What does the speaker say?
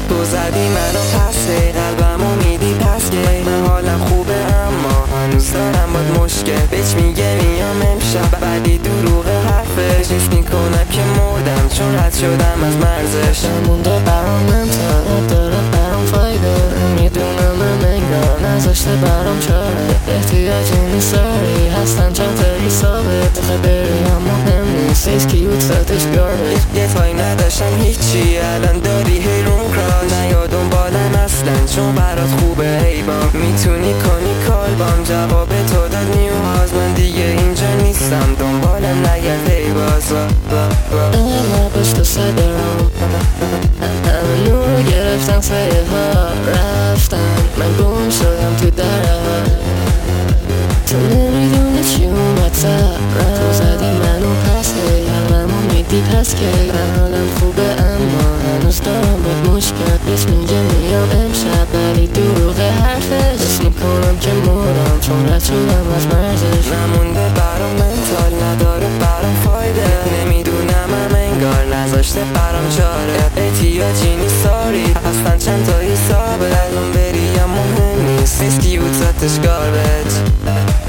تو زدی منو پس قلبمو میدی پس که من حالم خوبه اما هنوز دارم باد مشکل بهش میگه میام امشب ولی دروغ حرفش حس میکنم که مردم چون رد شدم از مرزش نمونده برام منطقه داره برام فایده میدونم انگار نذاشته برام چاره احتیاجی نیست داری هستن چند تا حسابه بخواه بری اما مهم نیست ایس کیوت ستش گاربیج یه تای نداشتم هیچی الان داری هیرون کراش نیا دنبالم اصلا چون برات خوبه حیبام میتونی کنی کالبام جواب تو داد نیوهاز من دیگه اینجا نیستم دنبالم نگرد هیباز نباش تو صدرام همه نورو گرفتن سایه ها رفتن من گم شدم تو درم تو نمیدونه چی اومد سرم تو زدی منو پس قلبمو میدی پس که من حالم خوبه اما هنوز دارم باد مشکل بهش میگه میام امشب ولی دروغ حرفش حس میکنم که مردم چون رد شدم از مرزش نمونده برام منتال نداره برام فایده نمیدونم انگار نذاشته برام چاره احتیاجی نیست ساری هستن چند تا حسابه الان بری اما مهم نیست ایس کیوت ستش گاربیج